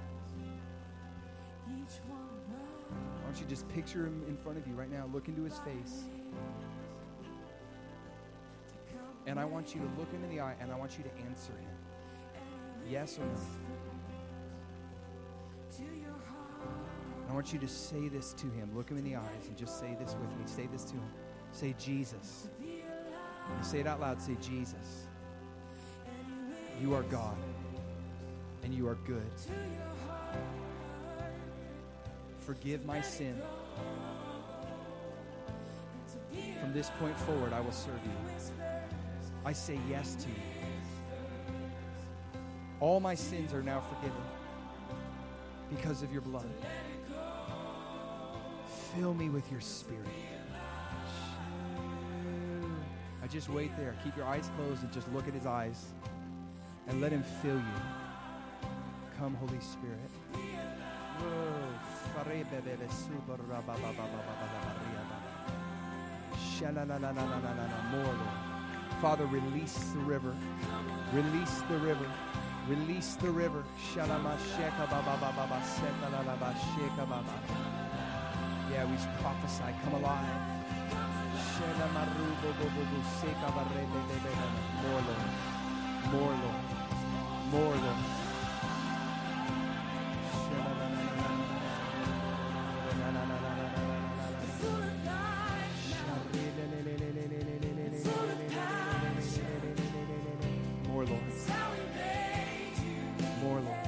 I want you to just picture him in front of you right now. Look into his face. And I want you to look him in the eye, and I want you to answer him. Yes or no? I want you to say this to him. Look him in the eyes and just say this with me. Say this to him. Say, Jesus. You say it out loud. Say, Jesus. You are God. And you are good. Forgive my sin. From this point forward, I will serve you. I say yes to you. All my sins are now forgiven because of your blood. Fill me with your Spirit. I just wait there. Keep your eyes closed and just look at his eyes and let him fill you. Come, Holy Spirit. More, Lord. Father, release the river. Release the river. Release the river. Yeah, we prophesy. Come alive. More, Lord. More, Lord. More, Lord. More, Lord. More, Lord.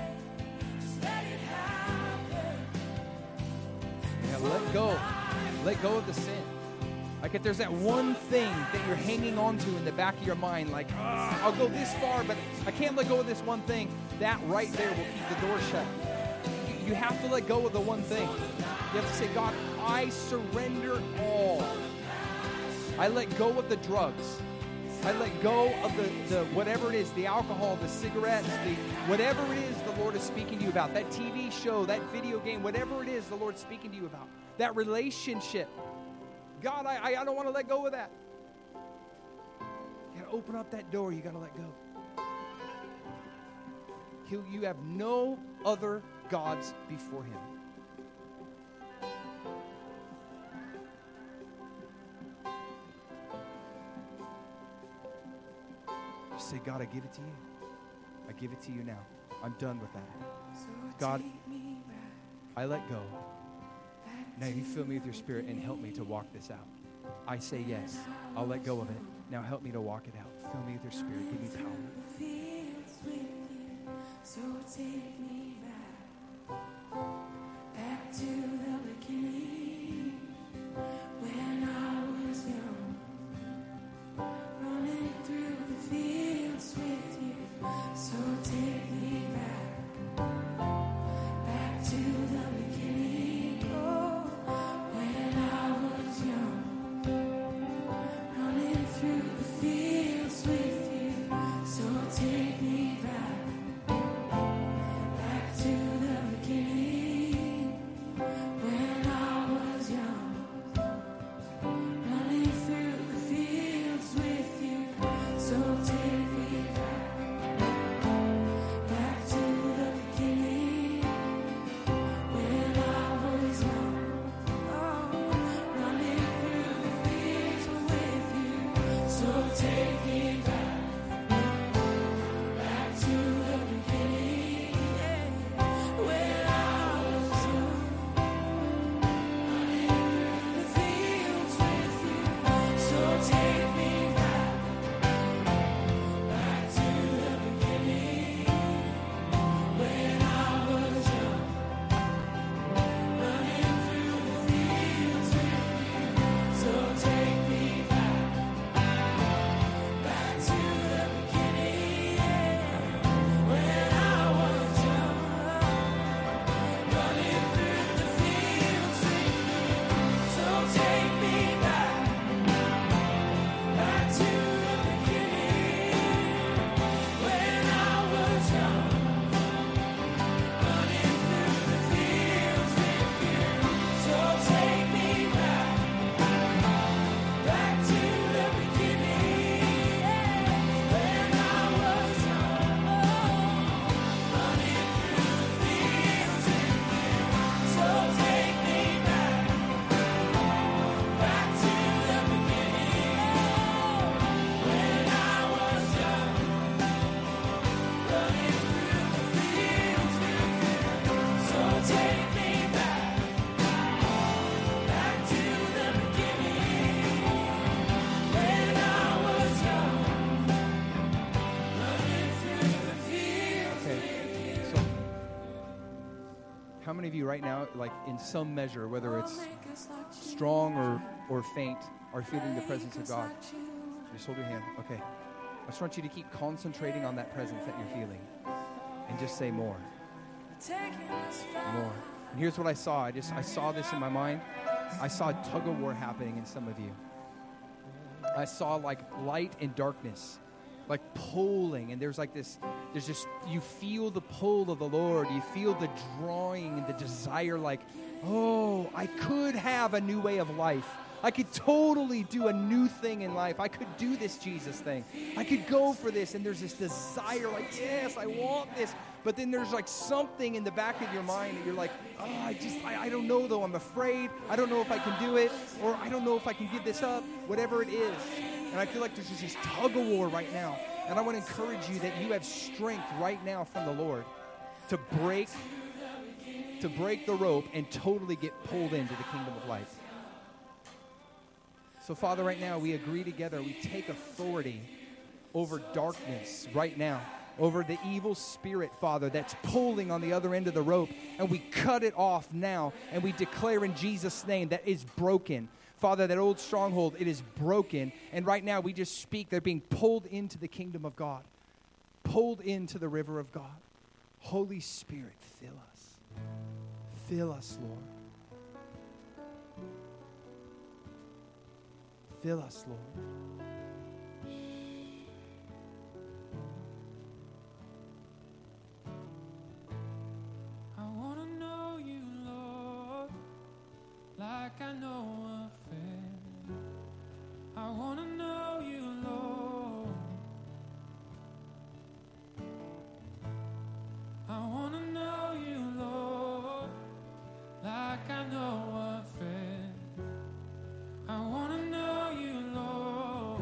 Yeah, let go. Let go of the sin. Like if there's that one thing that you're hanging on to in the back of your mind, like, ah, I'll go this far, but I can't let go of this one thing, that right there will keep the door shut. You, you have to let go of the one thing. You have to say, God, I surrender all. I let go of the drugs. I let go of the, the whatever it is, the alcohol, the cigarettes, the whatever it is the Lord is speaking to you about, that T V show, that video game, whatever it is the Lord's speaking to you about, that relationship. God, I, I don't want to let go of that. You got to open up that door. You got to let go. He'll, you have no other gods before him. Just say, God, I give it to you. I give it to you now. I'm done with that. God, I let go. Now you fill me with your Spirit and help me to walk this out. I say yes. I'll let go of it. Now help me to walk it out. Fill me with your Spirit. Give me power. So take me back, back to the beginning, when I was young How many of you right now, like in some measure, whether it's strong or, or faint, are feeling the presence of God? Just hold your hand. Okay. I just want you to keep concentrating on that presence that you're feeling. And just say more. More. And here's what I saw. I just I saw this in my mind. I saw tug of war happening in some of you. I saw like light and darkness, like pulling, and there's like this, there's just, you feel the pull of the Lord. You feel the drawing and the desire, like, oh, I could have a new way of life. I could totally do a new thing in life. I could do this Jesus thing. I could go for this. And there's this desire, like, yes, I want this. But then there's like something in the back of your mind that you're like, oh, I just, I, I don't know though. I'm afraid. I don't know if I can do it. Or I don't know if I can give this up, whatever it is. And I feel like there's just this tug of war right now. And I want to encourage you that you have strength right now from the Lord to break, to break the rope and totally get pulled into the kingdom of light. So, Father, right now, we agree together. We take authority over darkness right now, over the evil spirit, Father, that's pulling on the other end of the rope. And we cut it off now, and we declare in Jesus' name that is broken. Father, that old stronghold, it is broken. And right now, we just speak, they're being pulled into the kingdom of God, pulled into the river of God. Holy Spirit, fill us. Fill us, Lord. Fill us, Lord. I want to know you, Lord, like I know a friend. I want to know you, Lord. I want to know you, Lord, like I know a friend. I want to know you, Lord.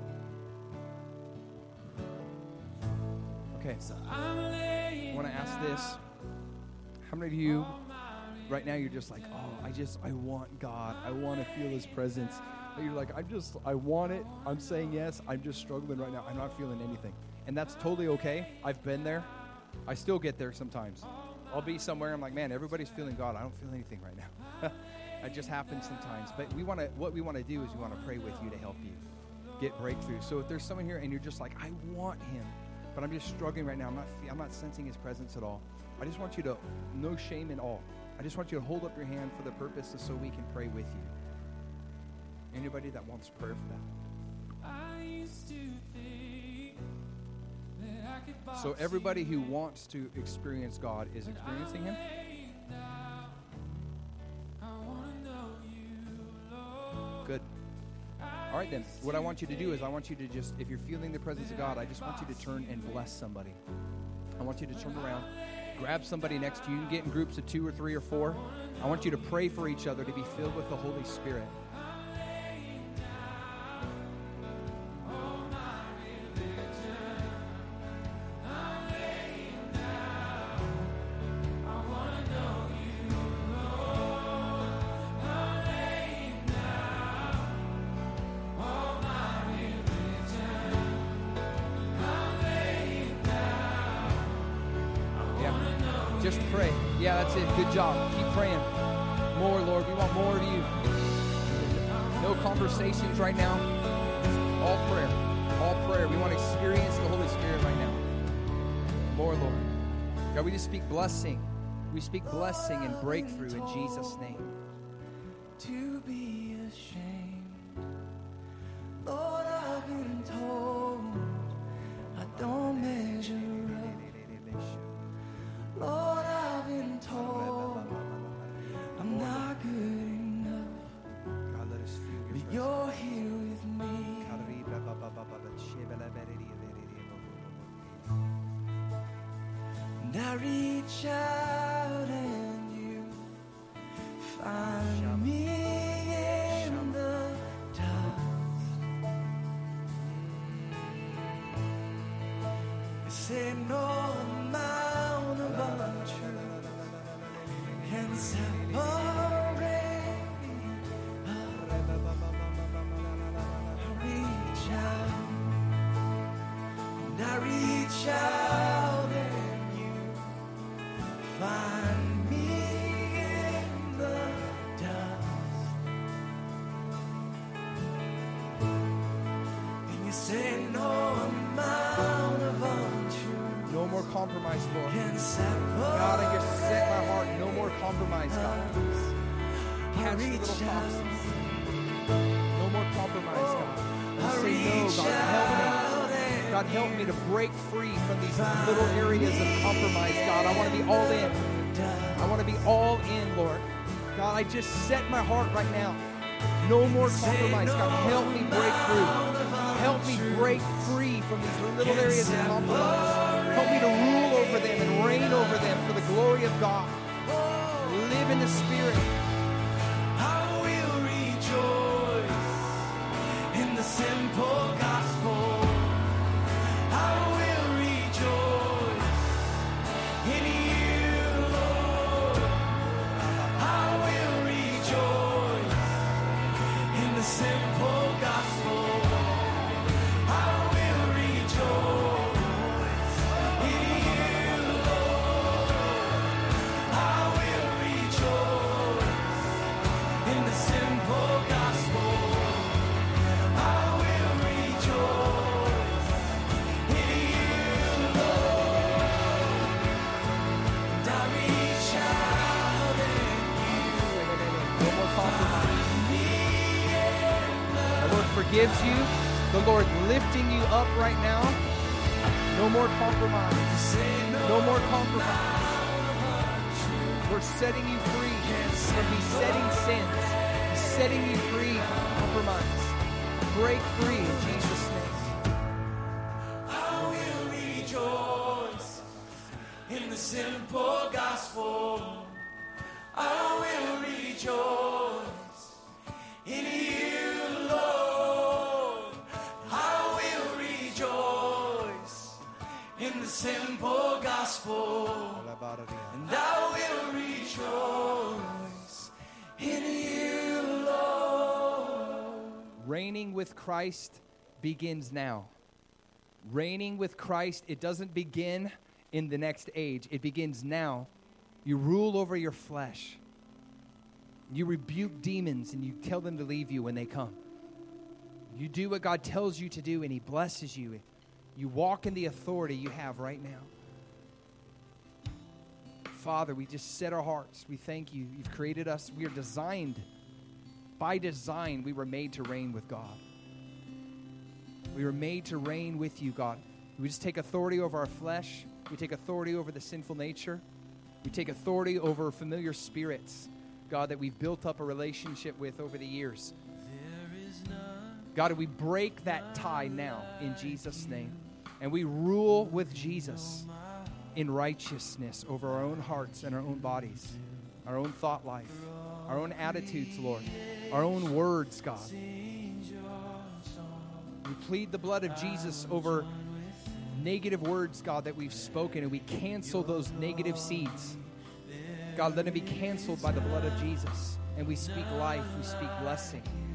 Okay, So I'm laying I want to ask this. How many of you, right now, you're just like, oh, I just, I want God. I want to feel His presence. And you're like, I just, I want it. I'm saying yes. I'm just struggling right now. I'm not feeling anything. And that's totally okay. I've been there. I still get there sometimes. I'll be somewhere. I'm like, man, everybody's feeling God. I don't feel anything right now. It just happens sometimes. But we want to, what we want to do is we want to pray with you to help you get breakthrough. So if there's someone here and you're just like, I want Him, but I'm just struggling right now. I'm not, I'm not sensing His presence at all. I just want you to, no shame in all. I just want you to hold up your hand for the purpose so we can pray with you. Anybody that wants prayer for that? I used to think that I could box So everybody you, who wants to experience God is but experiencing I'm Him. laying down. I wanna know you, Lord. Good. I All right, then. What I want you to do is I want you to just, if you're feeling the presence of God, I just want you to turn and bless somebody. I want you to turn around, grab somebody next to you. You can get in groups of two or three or four. I want you to pray for each other to be filled with the Holy Spirit. Just pray. Yeah, that's it. Good job. Keep praying. More, Lord. We want more of you. No conversations right now. All prayer. All prayer. We want to experience the Holy Spirit right now. More, Lord. God, we just speak blessing. We speak blessing and breakthrough in Jesus' name. To be ashamed, Lord, I've been told I don't measure up. Lord, I've been told I'm not good enough. God, let us feel your But presence. you're here with me. And I reach out and you find me in the dust. You say no amount of untruth can separate us. I reach out and I reach out and you find me in the dust. And you say no amount of untruth No more compromise, Lord. can separate God, I just set my heart. No more compromise, God. us. I Catch the reach little out. toxins. No more compromise, God. I I say no, reach God. Help me. out God, help me to break free from these little areas of compromise, God. I want to be all in. I want to be all in, Lord. God, I just set my heart right now. No more compromise, God. Help me break through. Help me break free from these little areas of compromise. Help me to rule over them and reign over them for the glory of God. Live in the Spirit. I will rejoice in the simple gospel. I will rejoice in you, Lord. I will rejoice in the simple gospel. I will rejoice in you, Lord. I will rejoice in the simple gospel. I will rejoice in you, Lord. And I reach out and No more compromise. me The Lord forgives you. The Lord lifting you up right now. No more compromise. say no. No more compromise. We're setting you free from besetting sins. He's setting you free from compromise. Break free in Jesus' name. I will rejoice in the simple gospel. I will rejoice in you, Lord. I will rejoice in the simple gospel. And I will rejoice in you, Lord. Reigning with Christ begins now. Reigning with Christ, it doesn't begin in the next age. It begins now. You rule over your flesh. You rebuke demons and you tell them to leave you when they come. You do what God tells you to do and He blesses you. You walk in the authority you have right now. Father, we just set our hearts. We thank you. You've created us. We are designed. By design, we were made to reign with God. We were made to reign with you, God. We just take authority over our flesh. We take authority over the sinful nature. We take authority over familiar spirits, God, that we've built up a relationship with over the years. There is none God, we break that tie now in Jesus' name. And we rule with Jesus in righteousness over our own hearts and our own bodies, our own thought life, our own attitudes, Lord, our own words, God. We plead the blood of Jesus over negative words, God, that we've spoken, and we cancel those negative seeds. God, let it be canceled by the blood of Jesus. And we speak life, we speak blessing.